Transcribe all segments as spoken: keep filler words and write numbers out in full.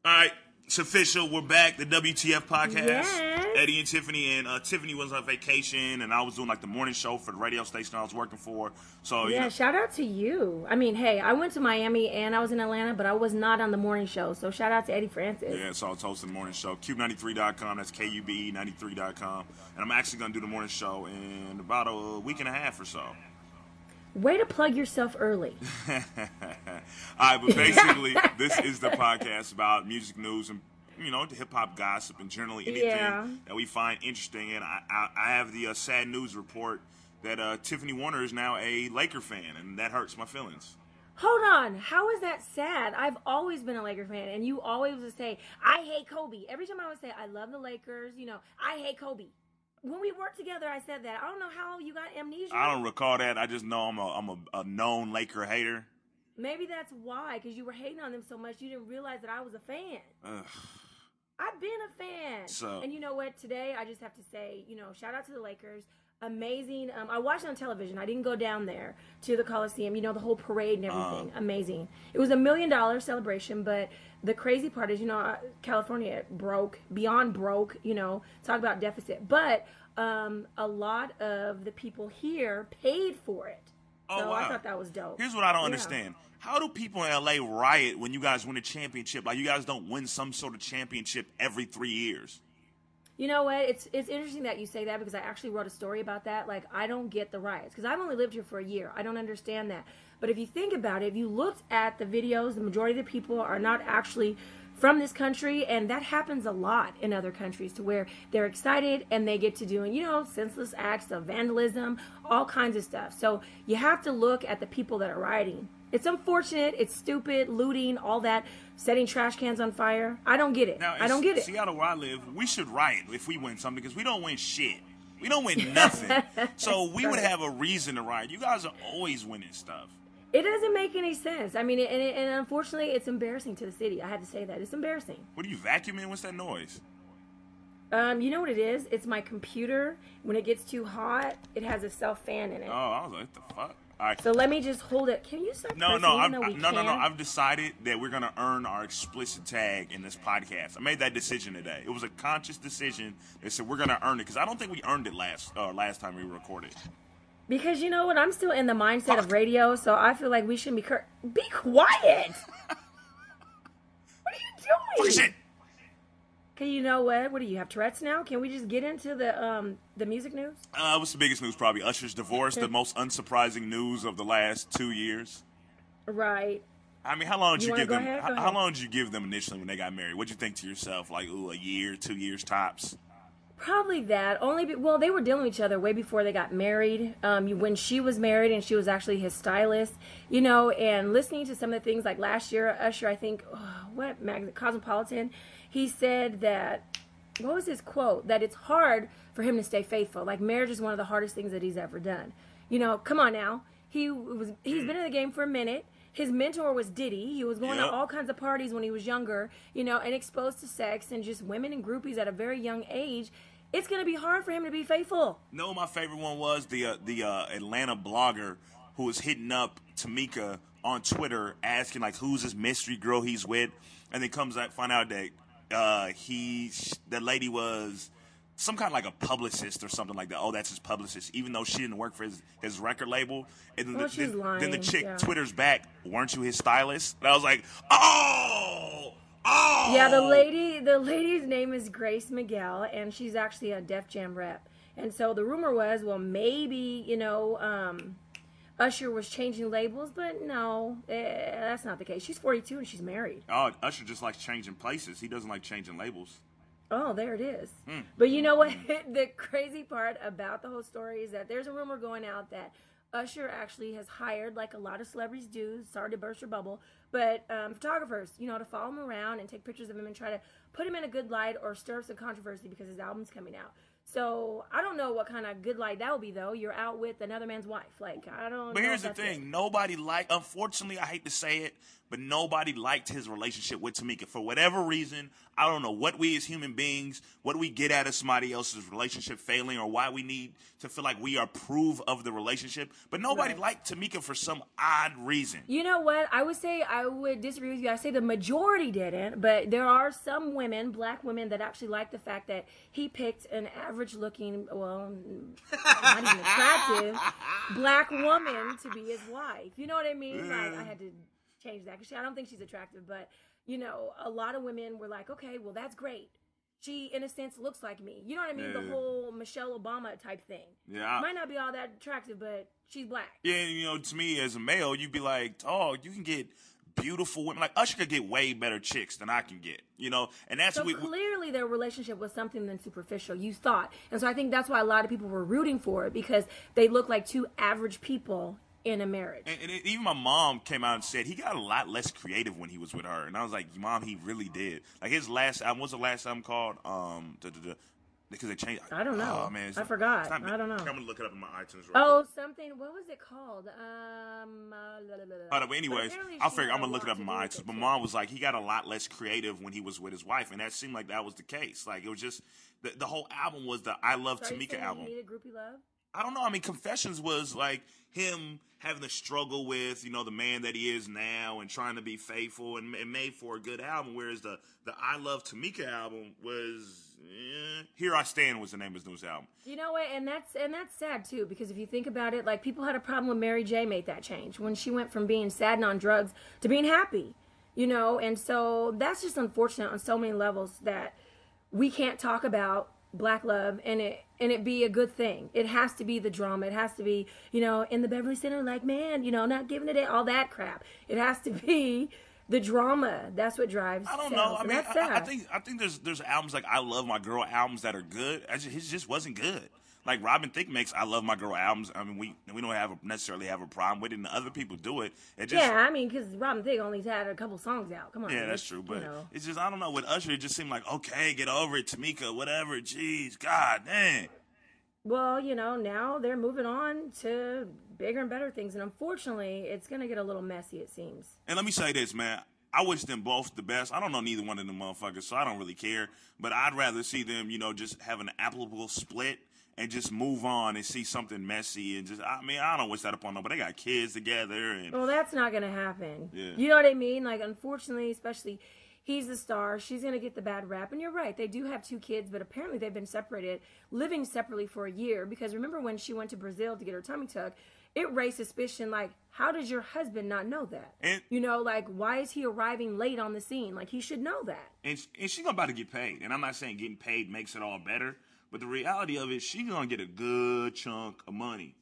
All right, it's official. We're back. The W T F podcast. Yes. Eddie and Tiffany, and uh, Tiffany was on vacation, and I was doing like the morning show for the radio station I was working for. So yeah, you know, shout out to you. I mean, hey, I went to Miami and I was in Atlanta, but I was not on the morning show. So shout out to Eddie Francis. yeah, so I was hosting the morning show. Cube ninety-three dot com. That's K U B E ninety-three dot com. And I'm actually gonna do the morning show in about a week and a half or so. Way to plug yourself early. All right, but basically, this is the podcast about music news and, you know, the hip-hop gossip and generally anything Yeah. that we find interesting. And I, I, I have the uh, sad news report that uh, Tiffany Warner is now a Laker fan, and that hurts my feelings. Hold on. How is that sad? I've always been a Laker fan, and you always would say, I hate Kobe. Every time I would say, I love the Lakers, you know, I hate Kobe. When we worked together, I said that. I don't know how you got amnesia. I don't recall that. I just know I'm a, I'm a, a known Laker hater. Maybe that's why, because you were hating on them so much, you didn't realize that I was a fan. Ugh. I've been a fan. So- and you know what? Today, I just have to say, you know, shout out to the Lakers. Amazing. Um, I watched it on television. I didn't go down there to the Coliseum. You know, the whole parade and everything. Uh. Amazing. It was a million dollar celebration, but the crazy part is, you know, uh, California broke, beyond broke, you know, talk about deficit. But um, a lot of the people here paid for it. Oh, so wow. I thought that was dope. Here's what I don't Yeah. understand. How do people in L A riot when you guys win a championship? Like, you guys don't win some sort of championship every three years. You know what? It's it's interesting that you say that because I actually wrote a story about that. Like, I don't get the riots because I've only lived here for a year. I don't understand that. But if you think about it, if you looked at the videos, the majority of the people are not actually from this country, and that happens a lot in other countries to where they're excited and they get to doing, you know, senseless acts of vandalism, all kinds of stuff. So you have to look at the people that are rioting. It's unfortunate. It's stupid, looting, all that, setting trash cans on fire. I don't get it. Now, I don't get it. Seattle, where I live, we should riot if we win something because we don't win shit. We don't win nothing. So we would Right. have a reason to riot. You guys are always winning stuff. It doesn't make any sense. I mean, and, and unfortunately, it's embarrassing to the city. I had to say that. It's embarrassing. What are you vacuuming? What's that noise? Um, you know what it is? It's my computer. When it gets too hot, it has a self fan in it. Oh, I was like, what the fuck? All right. So let me just hold it. Can you stop No, pressing no, even I've, though I, we no, no, no. can? I've decided that we're gonna earn our explicit tag in this podcast. I made that decision today. It was a conscious decision. They said we're gonna earn it because I don't think we earned it last uh, last time we recorded. Because you know what? I'm still in the mindset of radio, so I feel like we shouldn't be cur- Be quiet! What are you doing? Fuck shit. Okay, you know what? What do you have, Tourette's now? Can we just get into the um the music news? Uh, what's the biggest news? Probably Usher's divorce, the most unsurprising news of the last two years. Right. I mean, how long did You you, wanna give go them? ahead? Go How, how ahead. long did you give them initially when they got married? What'd you think to yourself? Like, ooh, a year, two years tops. Probably that. Only be, well, they were dealing with each other way before they got married. Um, you- when she was married and she was actually his stylist, you know, and listening to some of the things like last year, Usher, I think, oh, what magazine, Cosmopolitan, he said that, what was his quote? That it's hard for him to stay faithful. Like, marriage is one of the hardest things that he's ever done. You know, come on now. He was he's been in the game for a minute. His mentor was Diddy. He was going Yep. to all kinds of parties when he was younger, you know, and exposed to sex and just women and groupies at a very young age. It's going to be hard for him to be faithful. No, what my favorite one was the uh, the uh, Atlanta blogger who was hitting up Tamika on Twitter asking like who's this mystery girl he's with, and then comes out find out that uh, he that lady was some kind of like a publicist or something like that. Oh, that's his publicist, even though she didn't work for his, his record label. And then, Well, the, she's then, lying, then the chick yeah. Twitter's back, weren't you his stylist? And I was like, oh, oh. Yeah, the lady, the lady's name is Grace Miguel, and she's actually a Def Jam rep. And so the rumor was, well, maybe, you know, um, Usher was changing labels, but no, eh, that's not the case. She's forty-two and she's married. Oh, Usher just likes changing places. He doesn't like changing labels. Oh, there it is. Mm. But you know what? The crazy part about the whole story is that there's a rumor going out that Usher actually has hired, like a lot of celebrities do, sorry to burst your bubble, but um, photographers, you know, to follow him around and take pictures of him and try to put him in a good light or stir up some controversy because his album's coming out. So I don't know what kind of good light that will be, though. You're out with another man's wife. Like, I don't know. But here's if the that's thing. it. Nobody like, unfortunately, I hate to say it, but nobody liked his relationship with Tamika. For whatever reason, I don't know what we as human beings, what we get out of somebody else's relationship failing, or why we need to feel like we approve of the relationship. But nobody Right. liked Tamika for some odd reason. You know what? I would say I would disagree with you. I say the majority didn't, but there are some women, black women, that actually like the fact that he picked an average-looking, well, not even attractive, black woman to be his wife. You know what I mean? Like, I had to change that because I don't think she's attractive, but you know, a lot of women were like, okay, well, that's great. She, in a sense, looks like me. You know what I mean? Yeah. The whole Michelle Obama type thing. Yeah, I- Might not be all that attractive, but she's black. Yeah, you know, to me as a male, you'd be like, oh, you can get beautiful women. Like Usher could get way better chicks than I can get, you know? And that's So what we, clearly their relationship was something than superficial, you thought. And so I think that's why a lot of people were rooting for it, because they look like two average people in a marriage. And, and it, even my mom came out and said he got a lot less creative when he was with her, and I was like, "Mom, he really did." Like his last album, what's the last album called? Um, da, da, da, because they changed. I don't know. Oh man, it's I not- forgot. it's not- I don't know. I'm gonna look it up in my iTunes. Real Oh, quick. something. What was it called? Um. Uh, la, la, la, la. Hold up, but anyways, apparently I'll she figure. had I'm a gonna look it lot up in to do my with iTunes. it, But too. mom was like, he got a lot less creative when he was with his wife, and that seemed like that was the case. Like it was just the, the whole album was the I Love So are you Tamika saying album. He needed groupie love. I don't know. I mean, Confessions was like him having to struggle with, you know, the man that he is now and trying to be faithful, and it made for a good album. Whereas the, the I Love Tamika album was, eh, Here I Stand was the name of his newest album. You know what? And that's and that's sad too, because if you think about it, like people had a problem when Mary J made that change when she went from being sad and on drugs to being happy, you know. And so that's just unfortunate on so many levels that we can't talk about black love and it and it be a good thing. It has to be the drama. It has to be, you know, in the Beverly Center, like, man, you know, not giving it all that crap. It has to be the drama. That's what drives. I don't sales. know. I And mean, that's I, I sad. think I think there's there's albums like I Love My Girl albums that are good. I just, his just wasn't good. Like Robin Thicke makes I Love My Girl albums. I mean, we we don't have a, necessarily have a problem with it, and other people do it. It just Yeah, I mean, because Robin Thicke only had a couple songs out. Come on. Yeah, that's it's, true. But you know. it's just, I don't know. With Usher, it just seemed like, okay, get over it, Tamika, whatever. Jeez, God, dang. Well, you know, now they're moving on to bigger and better things. And unfortunately, it's going to get a little messy, it seems. And let me say this, man. I wish them both the best. I don't know neither one of them motherfuckers, so I don't really care. But I'd rather see them, you know, just have an applicable split and just move on and see something messy. And just, I mean, I don't wish that upon them, but they got kids together. And Well, that's not going to happen. Yeah. You know what I mean? Like, unfortunately, especially, he's the star. She's going to get the bad rap. And you're right. They do have two kids, but apparently they've been separated, living separately for a year. Because remember when she went to Brazil to get her tummy tucked, it raised suspicion, like, how does your husband not know that? And- you know, like, why is he arriving late on the scene? Like, he should know that. And, and she's about to get paid. And I'm not saying getting paid makes it all better. But the reality of it, she's going to get a good chunk of money.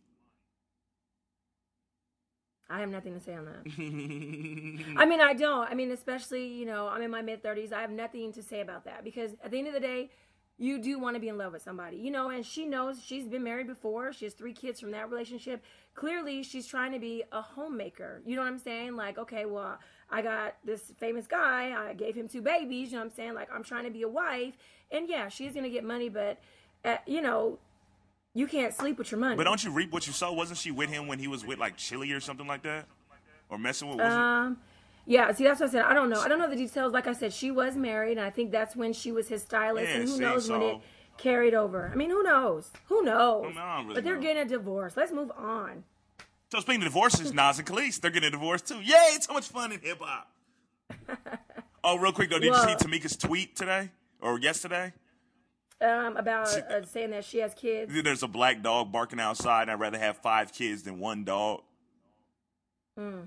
I have nothing to say on that. I mean, I don't. I mean, especially, you know, I'm in my mid-thirties. I have nothing to say about that. Because at the end of the day, you do want to be in love with somebody. You know, and she knows she's been married before. She has three kids from that relationship. Clearly, she's trying to be a homemaker. You know what I'm saying? Like, okay, well, I got this famous guy. I gave him two babies. You know what I'm saying? Like, I'm trying to be a wife. And, yeah, she's going to get money. But, uh, you know, you can't sleep with your money. But don't you reap what you sow? Wasn't she with him when he was with, like, Chili or something like that? Or messing with, was Um, yeah, see, that's what I said. I don't know. I don't know the details. Like I said, she was married, and I think that's when she was his stylist, Yeah, and who see, knows when so- it carried over. I mean, who knows? Who knows? Well, no, I don't really but they're know. getting a divorce. Let's move on. So speaking of divorces, Nas and Khalees, they're getting a divorce too. Yay, it's so much fun in hip hop. Oh, real quick though, did Well- you see Tamika's tweet today or yesterday? Um, about uh, saying that she has kids. There's a black dog barking outside, and I'd rather have five kids than one dog. Mm.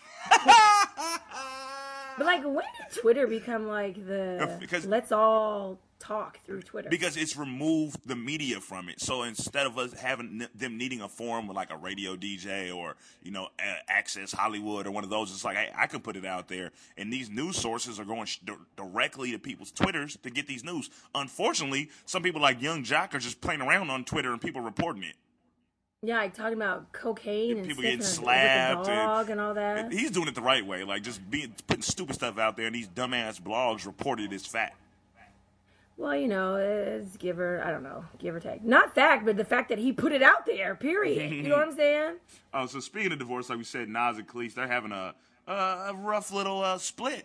But like, when did Twitter become like the Because- let's all talk through Twitter? Because it's removed the media from it. So instead of us having them needing a forum with like a radio D J or, you know, Access Hollywood or one of those, it's like, hey, I can put it out there. And these news sources are going sh- directly to people's Twitters to get these news. Unfortunately, some people like Young Jock are just playing around on Twitter and people reporting it. yeah, like talking about cocaine and People sniffing getting a- slapped with a dog and, all that. He's doing it the right way, like just being putting stupid stuff out there, and these dumbass blogs reported it as fact. Well, you know, it's give or, I don't know, give or take. Not fact, but the fact that he put it out there, period. You know what I'm saying? Oh, so speaking of divorce, like we said, Nas and Khalees, they're having a, uh, a rough little uh, split.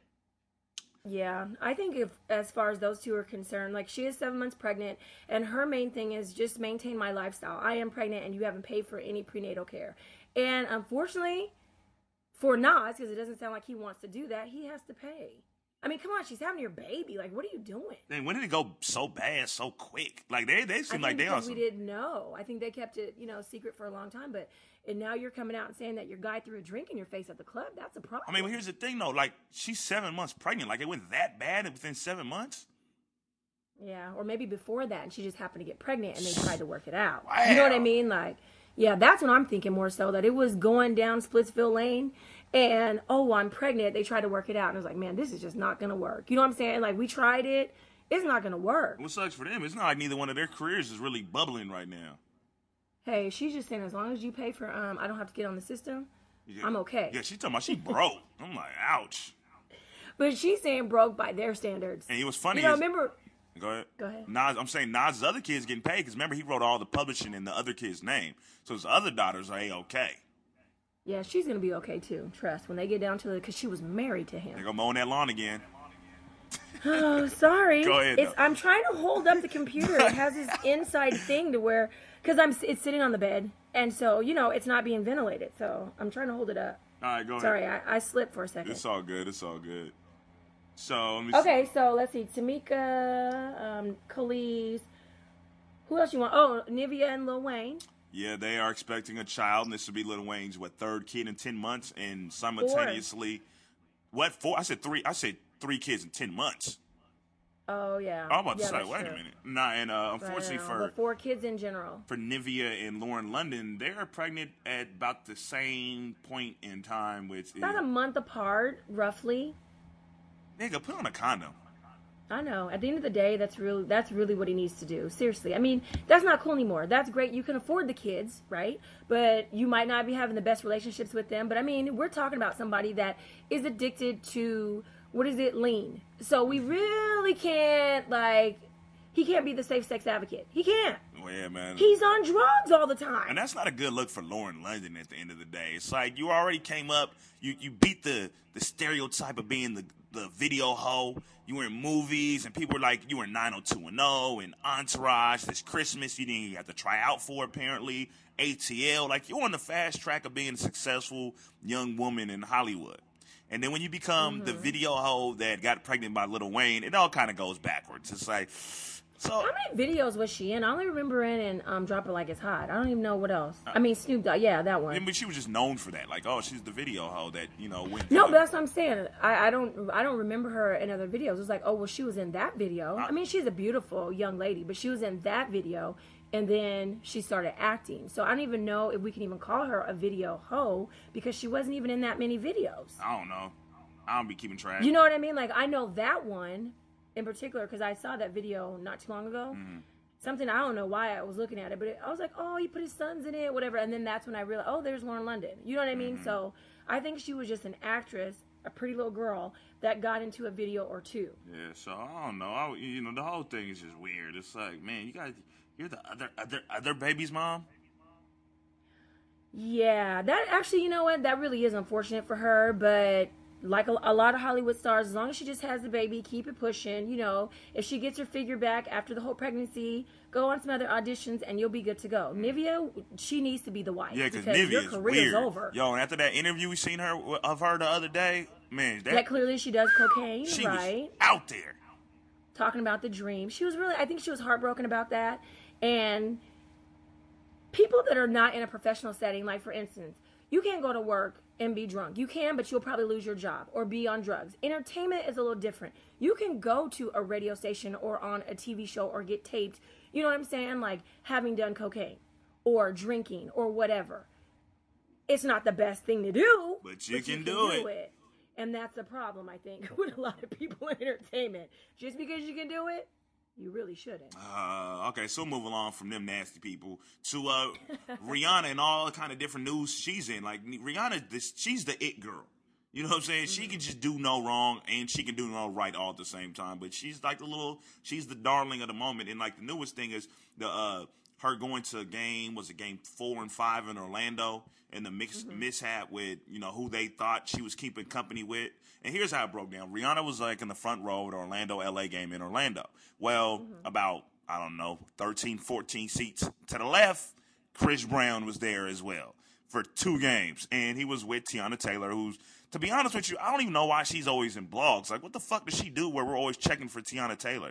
Yeah, I think if as far as those two are concerned, like she is seven months pregnant, and her main thing is just maintain my lifestyle. I am pregnant, and you haven't paid for any prenatal care. And unfortunately, for Nas, because it doesn't sound like he wants to do that, he has to pay. I mean, come on, she's having your baby. Like, what are you doing? Man, when did it go so bad, so quick? Like they, they seem I like they because also. we didn't know. I think they kept it, you know, secret for a long time. But and now you're coming out and saying that your guy threw a drink in your face at the club. That's a problem. I mean, well, here's the thing though. Like she's seven months pregnant. Like it went that bad within seven months. Yeah, or maybe before that, and she just happened to get pregnant, and they tried to work it out. Wow. You know what I mean? Like, yeah, that's what I'm thinking more so, that it was going down Splitsville Lane, and, oh, I'm pregnant. They tried to work it out, and I was like, man, this is just not going to work. You know what I'm saying? Like, we tried it. It's not going to work. What sucks for them, it's not like neither one of their careers is really bubbling right now. Hey, she's just saying, as long as you pay for, um, I don't have to get on the system, Yeah. I'm okay. Yeah, she's talking about she broke. I'm like, ouch. But she's saying broke by their standards. And it was funny. You know, is- remember... Go ahead. Go ahead. Nas, I'm saying Nas' other kids getting paid because remember he wrote all the publishing in the other kid's name, so his other daughters are a-okay. Yeah, she's going to be okay, too. Trust. When they get down to it, because she was married to They him. go mowing that lawn again. Oh, sorry. Go ahead, It's, though. I'm trying to hold up the computer. It has this inside thing to where, because I'm it's sitting on the bed, and so you know it's not being ventilated. So I'm trying to hold it up. All right, go ahead. Sorry, I, I slipped for a second. It's all good. It's all good. So let me Okay, so let's see. Tamika, um, Khalees. Who else you want? Oh, Nivea and Lil Wayne. Yeah, they are expecting a child, and this will be Lil Wayne's what third kid in ten months, and simultaneously, what four? I said three. I said three kids in ten months. Oh yeah. I'm about to Yeah, say, that's wait true. a minute. Nah, and uh, But I unfortunately know, for but four kids in general. for Nivea and Lauren London, they are pregnant at about the same point in time. Which About a month apart, roughly. nigga, put on a condom. I know. At the end of the day, that's really that's really what he needs to do. Seriously. I mean, that's not cool anymore. That's great. You can afford the kids, right? But you might not be having the best relationships with them. But I mean, we're talking about somebody that is addicted to, what is it, lean. So we really can't, like, he can't be the safe sex advocate. He can't. Well, yeah, man. He's on drugs all the time. And that's not a good look for Lauren London at the end of the day. It's like you already came up, you, you beat the, the stereotype of being the, the video hoe. You were in movies, and people were like, you were in nine oh two one oh and Entourage. This Christmas, you didn't even have to try out for, apparently. A T L. Like, you're on the fast track of being a successful young woman in Hollywood. And then when you become Mm-hmm. the video hoe that got pregnant by Lil Wayne, it all kind of goes backwards. It's like, so. How many videos was she in? I only remember in and um, Drop It Like It's Hot. I don't even know what else. I mean, Snoop Dogg. Yeah, that one. I mean, she was just known for that. Like, oh, she's the video hoe that, you know, went. No, but that's what I'm saying. I, I don't I don't remember her in other videos. It's like, oh, well, she was in that video. I mean, she's a beautiful young lady, but she was in that video, and then she started acting. So I don't even know if we can even call her a video hoe because she wasn't even in that many videos. I don't know. I don't be keeping track. You know what I mean? Like, I know that one in particular because I saw that video not too long ago. Mm-hmm. Something, I don't know why I was looking at it, but it, I was like, oh, he put his sons in it, whatever. And then that's when I realized, oh, there's Lauren London. You know what I mean? Mm-hmm. So I think she was just an actress, a pretty little girl that got into a video or two. Yeah, so I don't know. I, you know, the whole thing is just weird. It's like, man, you guys, you're the other, other, other baby's mom. Yeah, that actually, you know what? That really is unfortunate for her, but like a, a lot of Hollywood stars, as long as she just has the baby, keep it pushing. You know, if she gets her figure back after the whole pregnancy, go on some other auditions and you'll be good to go. Nivea, she needs to be the wife. Yeah, because your Nivea is career's weird. over. Yo, and after that interview we seen her of her the other day, man, that Yeah, clearly she does cocaine, she right? was out there. Talking about the dream. She was really, I think she was heartbroken about that. And people that are not in a professional setting, like for instance, you can't go to work and be drunk. You can, but you'll probably lose your job or be on drugs. Entertainment is a little different. You can go to a radio station or on a T V show or get taped, you know what I'm saying? Like having done cocaine or drinking or whatever. It's not the best thing to do, But you can do it. And that's the problem, I think, with a lot of people in entertainment. Just because you can do it, you really shouldn't. Uh, okay, so move along from them nasty people to uh, Rihanna and all kind of different news she's in. Like Rihanna, this, she's the it girl. You know what I'm saying? Mm-hmm. She can just do no wrong and she can do no right all at the same time. But she's like the little, she's the darling of the moment. And like the newest thing is the uh, her going to a game, was it game four and five in Orlando? and the mix, mm-hmm. mishap with, you know, who they thought she was keeping company with. And here's how it broke down. Rihanna was like in the front row at Orlando L A game in Orlando. Well, mm-hmm. about, I don't know, thirteen, fourteen seats to the left, Chris Brown was there as well for two games. And he was with Tiana Taylor, who's, to be honest with you, I don't even know why she's always in blogs. Like, what the fuck does she do where we're always checking for Tiana Taylor?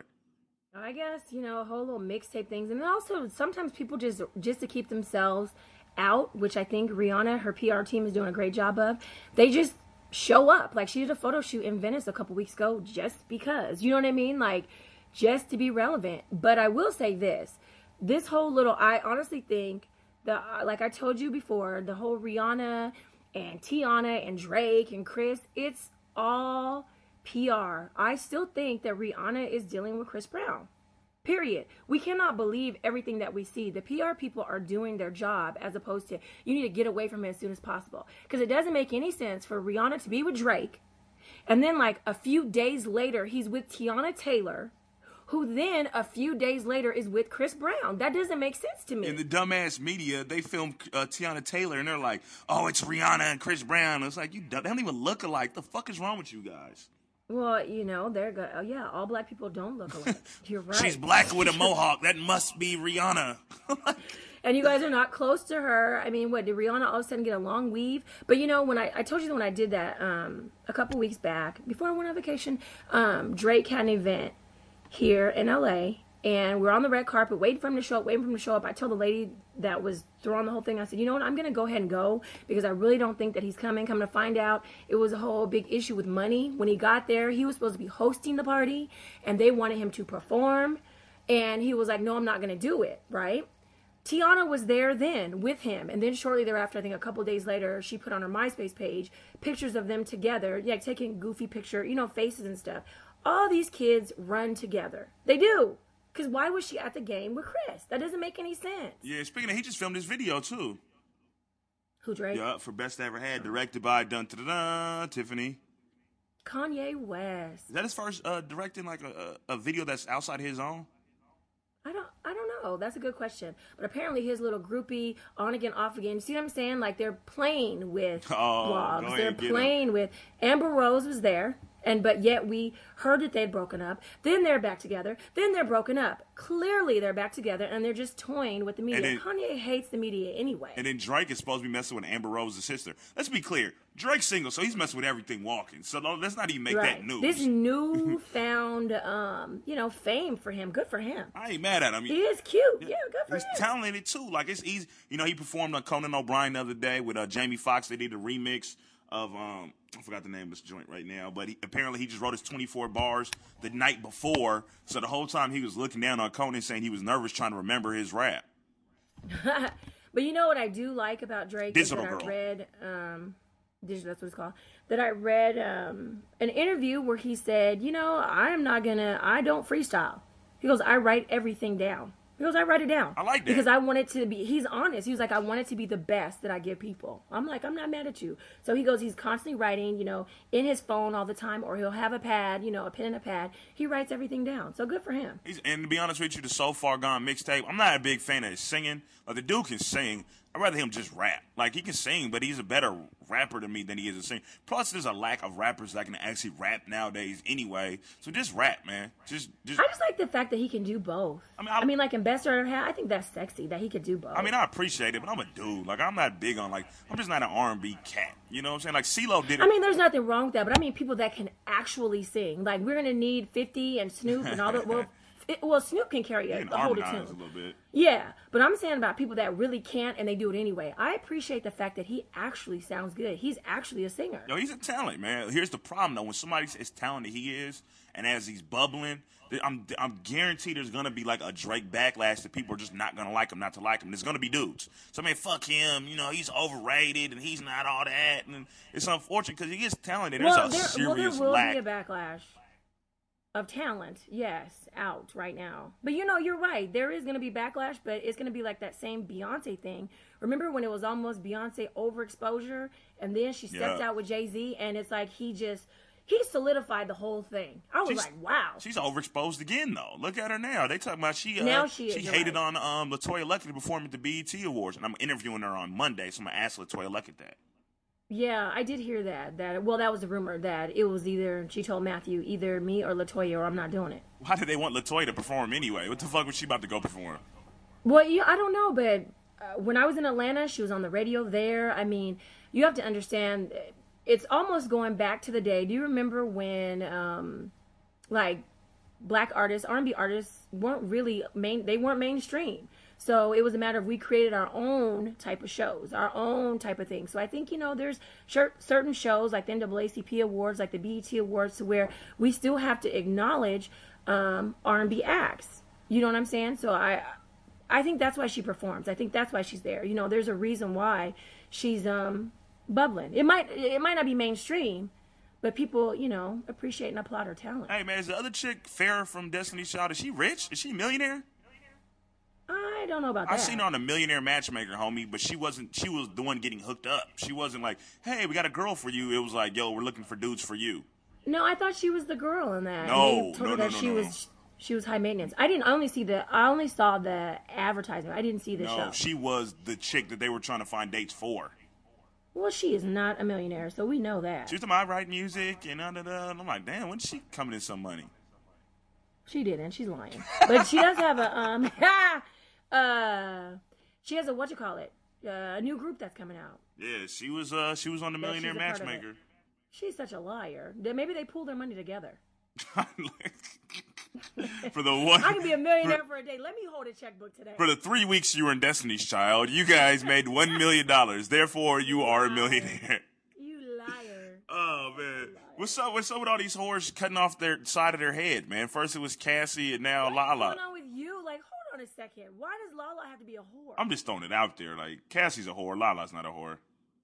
I guess, you know, a whole little mixtape things. And then also, sometimes people just, just to keep themselves out, which I think Rihanna, her P R team is doing a great job of, they just show up. Like, she did a photo shoot in Venice a couple weeks ago just because. You know what I mean? Like, just to be relevant. But I will say this. This whole little, I honestly think, the like I told you before, the whole Rihanna and Tiana and Drake and Chris, it's all P R. I still think that Rihanna is dealing with Chris Brown. Period. We cannot believe everything that we see. The P R people are doing their job as opposed to, you need to get away from it as soon as possible. Because it doesn't make any sense for Rihanna to be with Drake, and then like a few days later, he's with Tiana Taylor, who then a few days later is with Chris Brown. That doesn't make sense to me. In the dumbass media, they filmed uh, Tiana Taylor, and they're like, oh, it's Rihanna and Chris Brown. It's like, you don't, they don't even look alike. The fuck is wrong with you guys? Well, you know, they're good. Oh, yeah, all black people don't look alike. You're right. She's black with a mohawk. That must be Rihanna. And you guys are not close to her. I mean, what, did Rihanna all of a sudden get a long weave? But, you know, when I, I told you that when I did that um, a couple weeks back, before I went on vacation, um, Drake had an event here in L A, and we're on the red carpet waiting for him to show up, waiting for him to show up. I told the lady that was throwing the whole thing, I said, you know what, I'm going to go ahead and go because I really don't think that he's coming. Coming to find out, it was a whole big issue with money. When he got there, he was supposed to be hosting the party, and they wanted him to perform, and he was like, no, I'm not going to do it, right? Tiana was there then with him, and then shortly thereafter, I think a couple days later, she put on her MySpace page pictures of them together, like taking goofy picture, you know, faces and stuff. All these kids run together. They do. Because why was she at the game with Chris? That doesn't make any sense. Yeah, speaking of, he just filmed this video, too. Who, Drake? Yeah, for Best I Ever Had, directed by Dun Da Da Da, Tiffany. Kanye West. Is that his first uh, directing, like, a, a video that's outside his own? I don't I don't know. That's a good question. But apparently his little groupie, on again, off again. You see what I'm saying? Like, they're playing with oh, blogs. They're playing with... Amber Rose was there. And but yet we heard that they'd broken up. Then they're back together. Then they're broken up. Clearly they're back together, and they're just toying with the media. Then, Kanye hates the media anyway. And then Drake is supposed to be messing with Amber Rose's sister. Let's be clear. Drake's single, so he's messing with everything walking. So let's not even make right. that news. This newfound, um, you know, fame for him. Good for him. I ain't mad at him. He is cute. Yeah, yeah good for he's him. He's talented, too. Like, it's easy. You know, he performed on Conan O'Brien the other day with uh, Jamie Foxx. They did a remix of, um, I forgot the name of this joint right now, but he, apparently he just wrote his twenty-four bars the night before. So the whole time he was looking down on Conan saying he was nervous trying to remember his rap. But you know what I do like about Drake? Digital is that Girl. I read, um, digital, that's what it's called, that I read um, an interview where he said, you know, I'm not going to, I don't freestyle. He goes, I write everything down. He goes, I write it down. I like that. Because I want it to be, he's honest. He was like, I want it to be the best that I give people. I'm like, I'm not mad at you. So he goes, he's constantly writing, you know, in his phone all the time, or he'll have a pad, you know, a pen and a pad. He writes everything down. So good for him. He's, and to be honest with you, the So Far Gone mixtape, I'm not a big fan of his singing. Like, the dude can sing. I'd rather him just rap. Like, he can sing, but he's a better rapper than me than he is a singer. Plus, there's a lack of rappers that can actually rap nowadays anyway. So just rap, man. Just, just. I just like the fact that he can do both. I mean, I, I mean like in Best I Ever Had, I think that's sexy that he could do both. I mean, I appreciate it, but I'm a dude. Like, I'm not big on, like, I'm just not an R and B cat. You know what I'm saying? Like, CeeLo did it. I mean, there's nothing wrong with that, but I mean people that can actually sing. Like, we're going to need fifty and Snoop and all the, well, It, well, Snoop can carry a, a hold of tune. A little bit. Yeah, but I'm saying about people that really can't and they do it anyway. I appreciate the fact that he actually sounds good. He's actually a singer. No, he's a talent, man. Here's the problem, though. When somebody's as talented he is, and as he's bubbling, I'm I'm guaranteed there's going to be like a Drake backlash that people are just not going to like him, not to like him. There's going to be dudes. So, I mean, fuck him. You know, he's overrated and he's not all that. And it's unfortunate because he is talented. There's well, a there, serious well, there will lack. be a backlash of talent, yes, out right now. But you know, you're right. There is going to be backlash, but it's going to be like that same Beyonce thing. Remember when it was almost Beyonce overexposure, and then she stepped Yeah. out with Jay-Z, and it's like he just, he solidified the whole thing. I was She's- like, wow. She's overexposed again, though. Look at her now. They talking about she uh, Now she is, she you're hated right. on um, Latoya Luckett to perform at the B E T Awards, and I'm interviewing her on Monday, so I'm gonna ask Latoya Luckett that. Yeah, I did hear that. That well, that was a rumor that it was either she told Matthew either me or Latoya or I'm not doing it. Why did they want Latoya to perform anyway? What the fuck was she about to go perform? Well, yeah, I don't know, but uh, when I was in Atlanta, she was on the radio there. I mean, you have to understand, it's almost going back to the day. Do you remember when, um, like, black artists, R and B artists weren't really main? They weren't mainstream. So it was a matter of we created our own type of shows, our own type of thing. So I think, you know, there's certain shows like the N double A C P Awards, like the B E T Awards, to where we still have to acknowledge um, R and B acts. You know what I'm saying? So I I think that's why she performs. I think that's why she's there. You know, there's a reason why she's um, bubbling. It might it might not be mainstream, but people, you know, appreciate and applaud her talent. Hey, man, is the other chick, Farrah from Destiny's Child, is she rich? Is she a millionaire? I don't know about I that. seen her on a Millionaire Matchmaker, homie, but she wasn't. She was the one getting hooked up. She wasn't like, "Hey, we got a girl for you." It was like, "Yo, we're looking for dudes for you." No, I thought she was the girl in that. No, And they told no, her no, that no, she no. was she was high maintenance. I didn't I only see the I only saw the advertisement. I didn't see the No, show. she was the chick that they were trying to find dates for. Well, she is not a millionaire, so we know that. She was talking about I write music and da da da. And I'm like, damn, when did she coming in some money? She didn't. She's lying. But she does have a um uh she has a what you call it? Uh, a new group that's coming out. Yeah, she was. Uh, she was on the Yeah, she's Millionaire a part of it. Matchmaker. She's such a liar. That maybe they pool their money together. For the one, I can be a millionaire for a day. Let me hold a checkbook today. for the three weeks you were in Destiny's Child, you guys made one million dollars. Therefore, you are a millionaire. You liar. Oh man, what's up? What's up with all these whores cutting off their side of their head, man? First it was Cassie, and now What's Lala. going on with you? Like, hold on a second. Why does Lala have to be a whore? I'm just throwing it out there. Like Cassie's a whore, Lala's not a whore.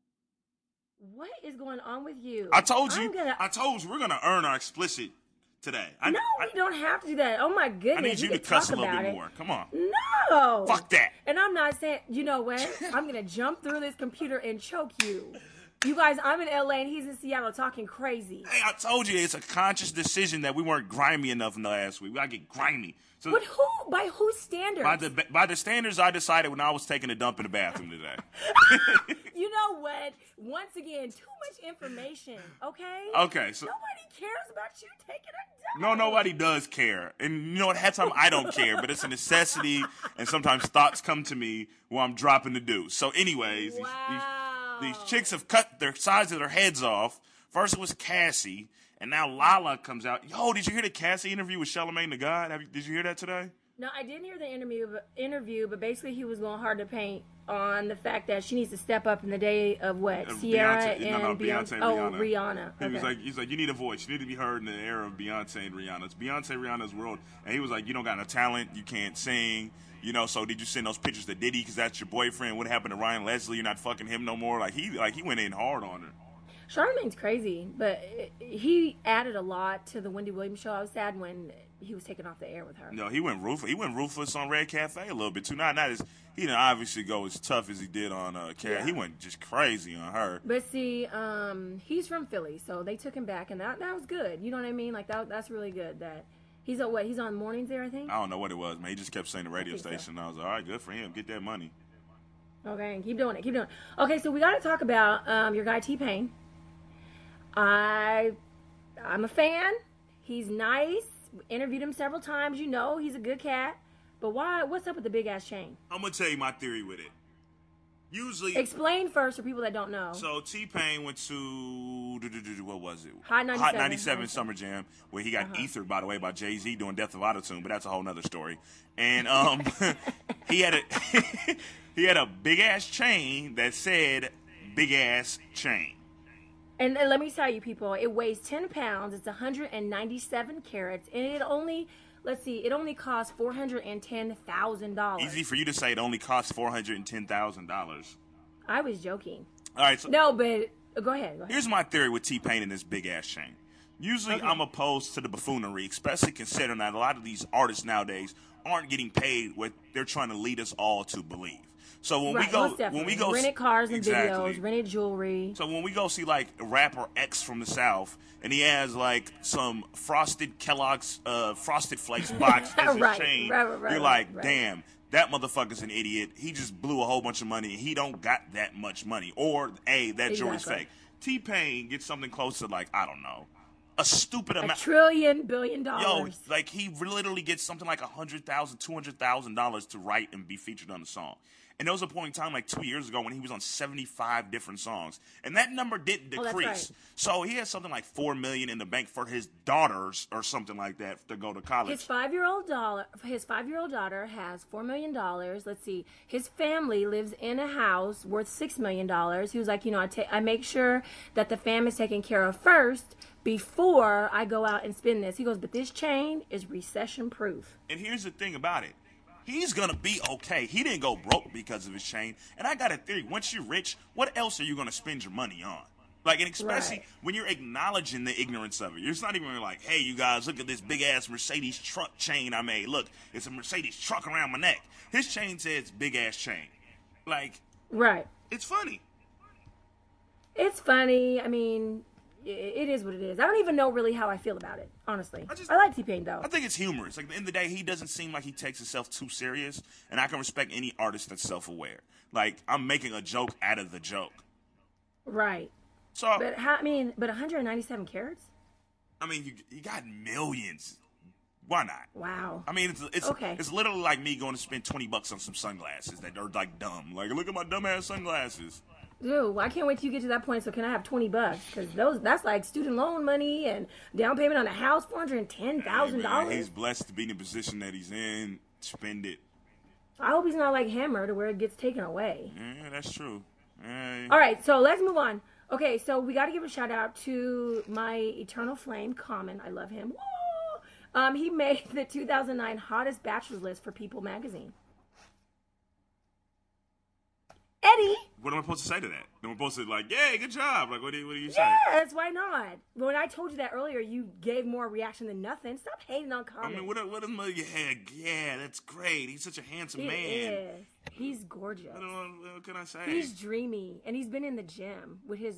What is going on with you? I told you. I'm gonna, I told you we're gonna earn our explicit today. I, no, I, we don't have to do that. Oh my goodness. I need you we to can cuss a talk little about bit it. more. Come on. No. Fuck that. And I'm not saying, you know what? I'm going to jump through this computer and choke you. You guys, I'm in L A and he's in Seattle talking crazy. Hey, I told you it's a conscious decision that we weren't grimy enough in the last week. We gotta get grimy. So But who? By whose standards? by the by the standards I decided when I was taking a dump in the bathroom today. You know what? Once again, too much information, okay? Okay, so Nobody cares about you taking a dump. no, nobody does care, and you know what? Half the time I don't care, but it's a necessity, and sometimes thoughts come to me while I'm dropping the deuce. So, anyways, these, Wow. these these chicks have cut their sides of their heads off. First it was Cassie, and now Lala comes out. Yo, did you hear the Cassie interview with Charlamagne the God? Have you, did you hear that today? No, I didn't hear the interview, but, interview, but basically he was going hard to paint on the fact that she needs to step up in the day of what? Uh, Sierra Beyonce- and no, no, Beyonce. Beyonce, Oh, Rihanna. Rihanna. He Okay. was like, he's like, you need a voice. You need to be heard in the era of Beyonce and Rihanna. It's Beyonce, Rihanna's world. And he was like, you don't got no talent. You can't sing. You know, so did you send those pictures to Diddy because that's your boyfriend? What happened to Ryan Leslie? You're not fucking him no more. Like he, like he went in hard on her. Charlamagne's crazy, but he added a lot to the Wendy Williams show. I was sad when he was taken off the air with her. No, he went ruthless. He went ruthless on Red Cafe a little bit too. Not, not as he didn't obviously go as tough as he did on uh, Cat. Yeah. He went just crazy on her. But see, um, he's from Philly, so they took him back, and that that was good. You know what I mean? Like that that's really good. That he's on what? He's on mornings there, I think. I don't know what it was, man. He just kept saying the radio think so. station. I was like, all right, good for him. Get that money. Okay, keep doing it. Keep doing it. Okay, so we got to talk about um, your guy T-Pain. I, I'm a fan. He's nice. Interviewed him several times. You know, he's a good cat. But why? What's up with the big ass chain? I'm gonna tell you my theory with it. Usually, Explain first for people that don't know. so T-Pain went to what was it? Hot ninety-seven. ninety-seven Summer Jam, where he got Uh-huh. ethered, by the way, by Jay-Z doing Death of Autotune, but that's a whole nother story. And um, he had a he had a big ass chain that said "big ass chain." And, and let me tell you, people, it weighs ten pounds. It's one hundred ninety-seven carats, and it only, let's see, it only costs four hundred ten thousand dollars. Easy for you to say it only costs four hundred ten thousand dollars. I was joking. All right, so No, but uh, go ahead. Go ahead. here's my theory with T-Pain and this big ass chain. Usually, Okay. I'm opposed to the buffoonery, especially considering that a lot of these artists nowadays aren't getting paid what they're trying to lead us all to believe. So when Right, we go, most definitely. when we go, rented cars and exactly. videos, rented jewelry. So when we go see like rapper X from the South, and he has like some frosted Kellogg's uh, Frosted Flakes box as his Right, chain, right, right, right, you're like, right. damn, that motherfucker's an idiot. He just blew a whole bunch of money. He don't got that much money, or a that jewelry's Exactly. fake. T-Pain gets something close to like I don't know, a stupid A amount. trillion billion Yo, dollars. like he literally gets something like a hundred thousand, two hundred thousand dollars to write and be featured on the song. And there was a point in time, like two years ago, when he was on seventy-five different songs, and that number didn't Oh, decrease. that's right. So he has something like four million in the bank for his daughters or something like that to go to college. His five-year-old dollar, his five-year-old daughter has four million dollars. Let's see, his family lives in a house worth six million dollars. He was like, you know, I ta- I make sure that the fam is taken care of first before I go out and spend this. He goes, but this chain is recession-proof. And here's the thing about it. He's going to be okay. He didn't go broke because of his chain. And I got a theory. Once you're rich, what else are you going to spend your money on? Like, and especially Right. when you're acknowledging the ignorance of it. It's not even like, hey, you guys, look at this big-ass Mercedes truck chain I made. Look, it's a Mercedes truck around my neck. His chain says big-ass chain. Like, Right. it's funny. It's funny. I mean, i- it is what it is. I don't even know really how I feel about it, honestly. I just- I like T-Pain, though. I think it's humorous. Like, at the end of the day, he doesn't seem like he takes himself too serious, and I can respect any artist that's self-aware. Like, I'm making a joke out of the joke. Right. So, But, how, I mean, but one hundred ninety-seven carats? I mean, you you got millions. Why not? Wow. I mean, it's it's Okay. it's literally like me going to spend twenty bucks on some sunglasses that are like dumb. Like, look at my dumbass sunglasses. Dude, I can't wait till you get to that point. So can I have twenty bucks? Because those that's like student loan money and down payment on a house, four hundred ten thousand Hey, man, dollars. he's blessed to be in the position that he's in. Spend it. I hope he's not like Hammer to where it gets taken away. Yeah, that's true. Yeah. All right, so let's move on. Okay, so we got to give a shout out to my eternal flame, Common. I love him. Woo! Um, he made the two thousand nine hottest bachelors list for People magazine. Eddie. What am I supposed to say to that? Am I supposed to like, yeah, good job? Like, what do you, what do you say? Yes, why not? When I told you that earlier, you gave more reaction than nothing. Stop hating on I Common. mean, what what is my yeah, yeah, that's great. He's such a handsome He man. is. He's gorgeous. I don't know, what can I say? He's dreamy, and he's been in the gym with his.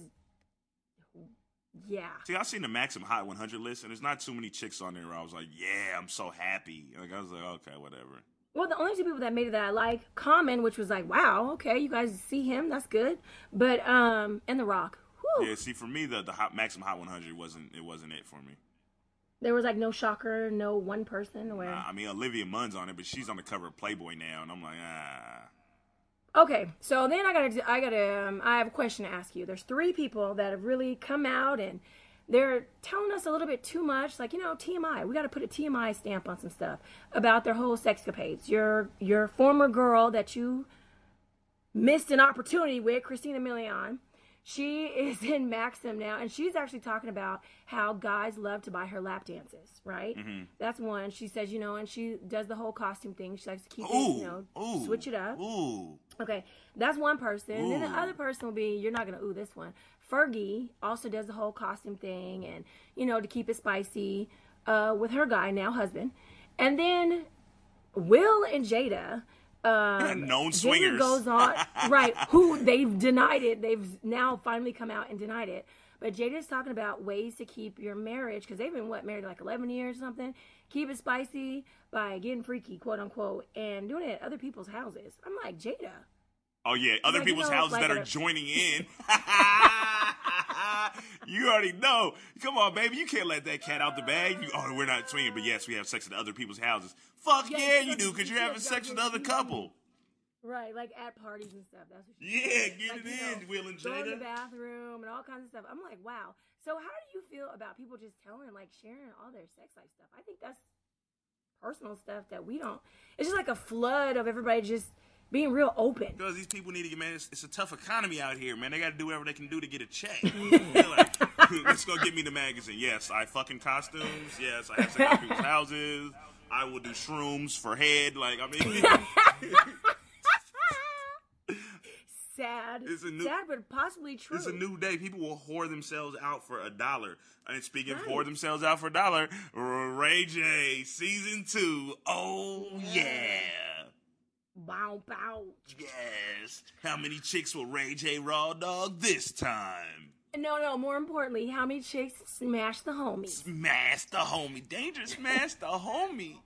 Yeah. See, I've seen the Maxim Hot one hundred list, and there's not too many chicks on there where I was like, yeah, I'm so happy. Like, I was like, okay, whatever. Well, the only two people that made it that I like, Common, which was like, wow, okay, you guys see him, that's good. But um, and The Rock, whew, Yeah, see, for me, the the hot, Maxim Hot one hundred wasn't it wasn't it for me. there was like no shocker, no one person where. Nah, I mean, Olivia Munn's on it, but she's on the cover of Playboy now, and I'm like, ah. Okay, so then I gotta, I gotta, um, I have a question to ask you. There's three people that have really come out and they're telling us a little bit too much, like, you know, T M I. We got to put a T M I stamp on some stuff about their whole sexcapades. Your your former girl that you missed an opportunity with, Christina Milian, she is in Maxim now, and she's actually talking about how guys love to buy her lap dances, right? Mm-hmm. That's one. She says, you know, and she does the whole costume thing. She likes to keep Ooh, it, you know, ooh, switch it up. Ooh. Okay, that's one person. And then the Ooh. other person will be, you're not going to ooh this one. Fergie also does the whole costume thing and, you know, to keep it spicy uh, with her guy, now husband. And then Will and Jada. Um, Known Jada swingers. goes on, right, who they've denied it. They've now finally come out and denied it. But Jada's talking about ways to keep your marriage, because they've been, what, married like eleven years or something. Keep it spicy by getting freaky, quote unquote, and doing it at other people's houses. I'm like, Jada. Oh yeah, other Like, you people's know, houses like that a- are joining in. You already know. Come on, baby, you can't let that cat out the bag. You, oh, we're not swinging, but yes, we have sex at other people's houses. Fuck Yeah, yeah, you you do, don't- because you you're having don't- sex with you other don't- couple. Right, like at parties and stuff. That's what she Yeah, get like, it you know, in, Will and go in the Jada. bathroom and all kinds of stuff. I'm like, wow. So how do you feel about people just telling, like, sharing all their sex life stuff? I think that's personal stuff that we don't. It's just like a flood of everybody just being real open. Because these people need to get, man, it's, it's a tough economy out here, man. They got to do whatever they can do to get a check. They're like, let's go get me the magazine. Yes, I fucking costumes. Yes, I have sex at people's houses. I will do shrooms for head. Like, I mean, Sad. It's a new- Sad, but possibly true. it's a new day. People will whore themselves out for a dollar. And speaking of Right. whore themselves out for a dollar, Ray J, season two. Oh, yeah. Bow, bow. Yes. How many chicks will Ray J Raw Dog this time? No, no, more importantly, how many chicks smash the homie? Smash the homie. Danger smash the homie.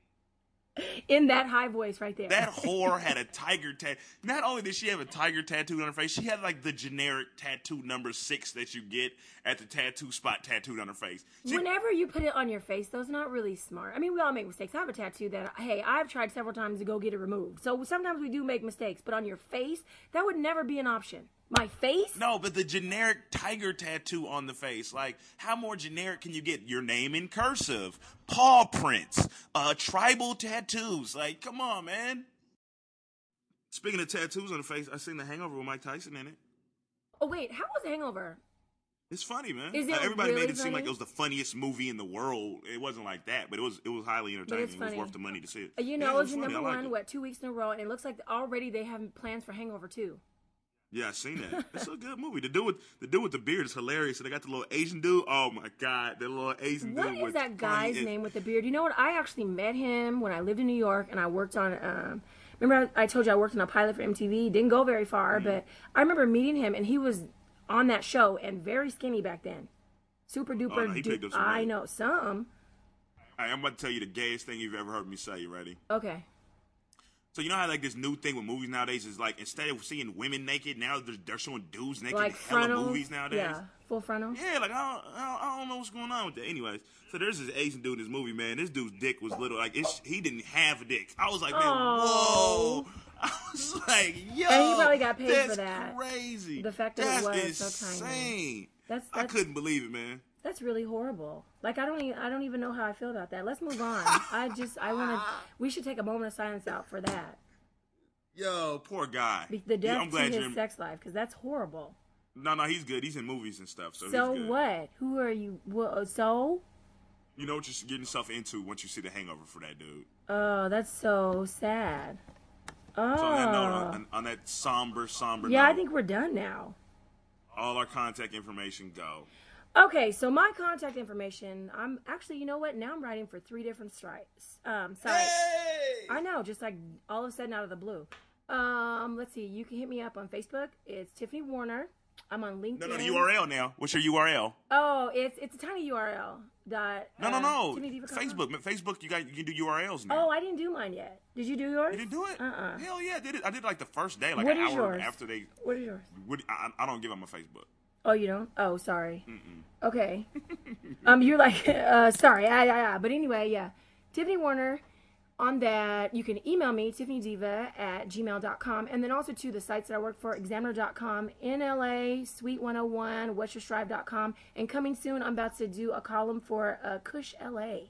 In that high voice right there. That whore had a tiger tattoo. Not only did she have a tiger tattoo on her face, she had like the generic tattoo number six that you get at the tattoo spot tattooed on her face. She, Whenever you put it on your face, though, it's not really smart. I mean, we all make mistakes. I have a tattoo that, hey, I've tried several times to go get it removed. So sometimes we do make mistakes, but on your face, that would never be an option. My face? No, but the generic tiger tattoo on the face. Like, how more generic can you get? Your name in cursive, paw prints, uh, tribal tattoos. Like, come on, man. Speaking of tattoos on the face, I seen The Hangover with Mike Tyson in it. Oh, wait, how was Hangover? It's funny, man. Is it Uh, Everybody really made it seem funny? like it was the funniest movie in the world. It wasn't like that, but it was it was highly entertaining. it's It was funny. worth the money to see it. Uh, You Yeah, know, it it's was funny. number I liked one, it. what, two weeks in a row, and it looks like already they have plans for Hangover two. Yeah, I seen that. It's a good movie. The dude with the dude with the beard is hilarious. And they got the little Asian dude. Oh my god, the little Asian What dude. is was that guy's funny. name with the beard? You know what? I actually met him when I lived in New York, and I worked on. Um, remember, I I told you I worked on a pilot for M T V. Didn't go very far, Mm-hmm. but I remember meeting him, and he was on that show and very skinny back then. Super duper. Oh, no, he du- picked up some I weight. know some. All right, I'm about to tell you the gayest thing you've ever heard me say. You ready? Okay. So you know how like this new thing with movies nowadays is like instead of seeing women naked, now they're, they're showing dudes naked Like in hella frontal. movies nowadays. Yeah, full frontal. Yeah, like I don't, I don't, I don't know what's going on with that. Anyways, so there's this Asian dude in this movie, man. This dude's dick was little, like it's, he didn't have a dick. I was like, man, Oh. whoa. I was like, yo, And he probably got paid that's for that. Crazy. The fact that that's it was so insane. tiny. That's, I that's couldn't believe it, man. That's really horrible. Like I don't even I don't even know how I feel about that. Let's move on. I just I want to. We should take a moment of silence out for that. Yo, poor guy. Be- The Yeah, death I'm to glad his you're. sex life, because that's horrible. No, no, he's good. He's in movies and stuff, so, So he's good. what? Who are you? Wha- So? You know what you're getting yourself into once you see The Hangover for that dude. Oh, that's so sad. Oh. So on that note, on, on that somber, somber Yeah, note, I think we're done now. all our contact information go. Okay, so my contact information. I'm actually, you know what? Now I'm writing for three different stripes. Um, sites. Hey! I know, just like all of a sudden out of the blue. Um, let's see. You can hit me up on Facebook. It's Tiffany Warner. I'm on LinkedIn. No, no, the U R L now. What's your U R L? Oh, it's it's a tiny U R L. Dot. No, no, uh, no. Tiffany Diva dot com. Facebook. Facebook, you got you can do U R Ls now. Oh, I didn't do mine yet. Did you do yours? You didn't do it? Uh-uh. Hell yeah, I did it. I did it like the first day, like What an is hour yours? after they. What is yours? What, I, I don't give them my Facebook. Oh, you don't? Oh, sorry. Mm-mm. Okay. um, you're like, uh, sorry. I, I, I. But anyway, yeah. Tiffany Warner. On that, you can email me, tiffany diva at gmail dot com. And then also to the sites that I work for, examiner dot com, N L A, Suite one oh one, western strive dot com. And coming soon, I'm about to do a column for uh, Kush L A.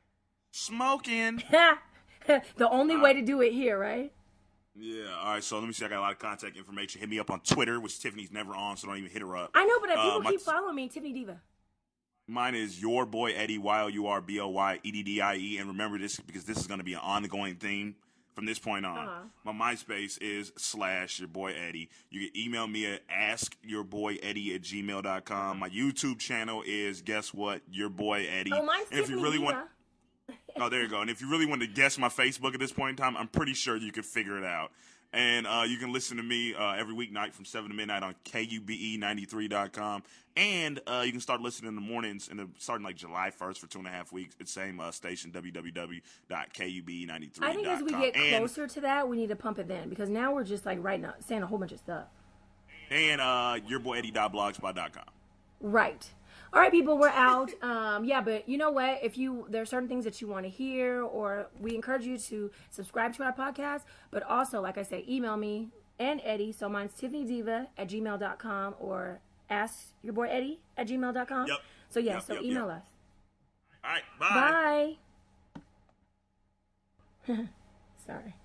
Smoking. The only way to do it here, right? Yeah, all right, so let me see. I got a lot of contact information. Hit me up on Twitter, which Tiffany's never on, so don't even hit her up. I know, but if people Uh, my- keep following me, Tiffany Diva. Mine is your boy Eddie, Y O U R B O Y E D D I E. And remember this because this is going to be an ongoing theme from this point on. Uh-huh. My MySpace is slash your boy Eddie. You can email me at askyourboyeddie at gmail dot com. My YouTube channel is, guess what, your boy Eddie. Oh, mine's and if you Tiffany really Diva. want, oh, there you go. And if you really want to guess my Facebook at this point in time, I'm pretty sure you could figure it out. And uh, you can listen to me uh, every weeknight from seven to midnight on K U B E ninety-three dot com. And uh, you can start listening in the mornings, in the, starting like July first for two and a half weeks. It's the same uh, station, w w w dot k u b e ninety-three dot com. I think as we get and, closer to that, we need to pump it then. Because now we're just like right now saying a whole bunch of stuff. And uh, yourboyeddie dot blogspot dot com. Right. All right, people, we're out. Um, yeah, but you know what? If you there are certain things that you want to hear, or we encourage you to subscribe to our podcast, but also, like I say, email me and Eddie. So mine's Tiffany Diva at gmail dot com or ask your boy Eddie at gmail dot com. Yep. So yeah, Yep, so yep, email yep. us. All right, bye. Bye. Sorry.